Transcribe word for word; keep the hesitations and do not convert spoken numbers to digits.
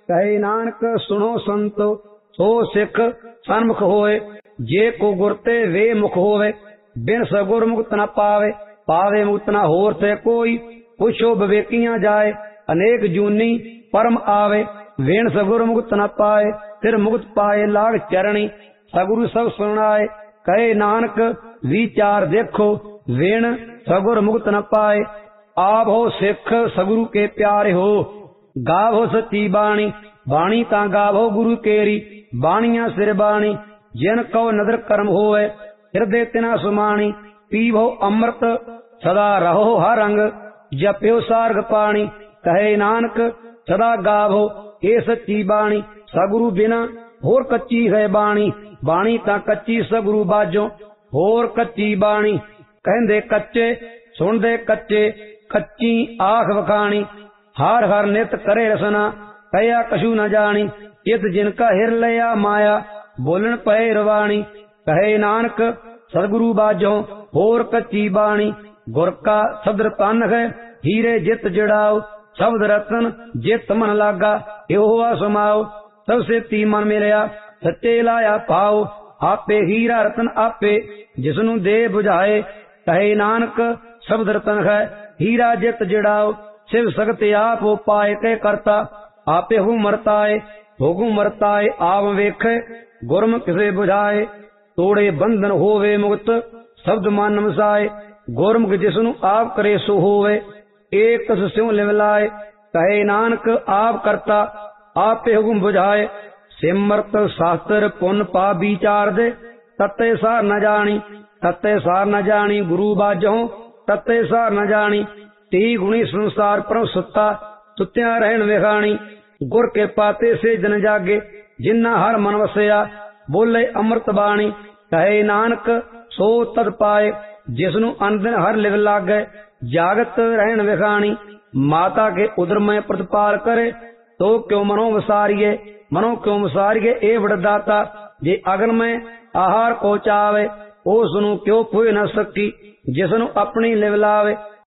कहे नानक सुनो संतो सो सिख सन्मुख होए, जे को गुरते वे मुख होवे, बिन सगुर मुक्त न पावे, पावे मुक्त न होर थे कोई, पुछो विवेकियां जाए, अनेक जूनी परम आवे, वेण सगुर मुक्त न पाए, फिर मुक्त पाए लाग चरणी, सगुरु सब सुनाए, कहे नानक विचार देखो, वेण सगुर मुक्त न पाए, आप हो सिख सगुरु के प्यारे हो, गावो सच्ची बाणी, बाणी ता गावो गुरु केरी, बाणिया सिर बाणी, जिन कहो नदर कर्म होवे, हृदय तिना सुमाणी, पीवो अमृत सदा रहो हर अंग, जप्यो सार्ग पाणी, कहे नानक सदा गावो ए सच्ची बाणी, सगुरु बिना होर कच्ची है बाणी, बाणी ता कच्ची सगुरु बाजो, होर कच्ची बाणी, कहंदे कच्चे सुनदे कच्चे, कच्ची आख वखाणी, हार हर नित करे रसना, कया कछु न जानी, चित जिनका हिर लया माया, बोलन पए रवाणी, कहे नानक सदगुरु बाजो होर कच्ची बाणी, गुर का सदर तन है हीरे जित जड़ाओ, शब्द रतन जित मन लागा, यो हुआ समाओ, सबसे ती मन मिलया सच्चे लाया पाओ, आपे हीरा रतन आपे जिसनु दे बुझाए, कहे नानक शब्द रतन है हीरा जित जड़ाओ, शिव सगत आप हो पाए के करता, आपे हूँ मरताए होगू मरताए, आप वेखे गुरमुख से बुझाए, तोड़े बंधन होवे मुक्त शब्द मन मसाए, गुरमुख जिसनु आप करे सो होवे, एक कस स्यों लिवलाए, कहे नानक आप करता आपे हुकुम बुझाए, सिमरत शास्त्र पुन पा विचार दे, तत्ते सार न जानी, तत्ते सार न जानी, गुरु बाजो तत्ते सार न जानी, ती गुणी संसार पर सुता, सुत्या रहन विखाणी, गुर के पाते से जन जागे, जिन्ना हर मन वसया, बोले अमृत बाणी, कहे नानक सो तद पाए, जिसनु अंदन हर लिव लागे, जागत रहन विखाणी, माता के उदर में प्रतिपाल करे, तो क्यों मनो वसारिये, मनो क्यों वसारिये ए वरदाता, जे अगन में आहार को चावे, ओ सुनु क्यों फुए न सकी, जिसनु अपनी लिव लावे,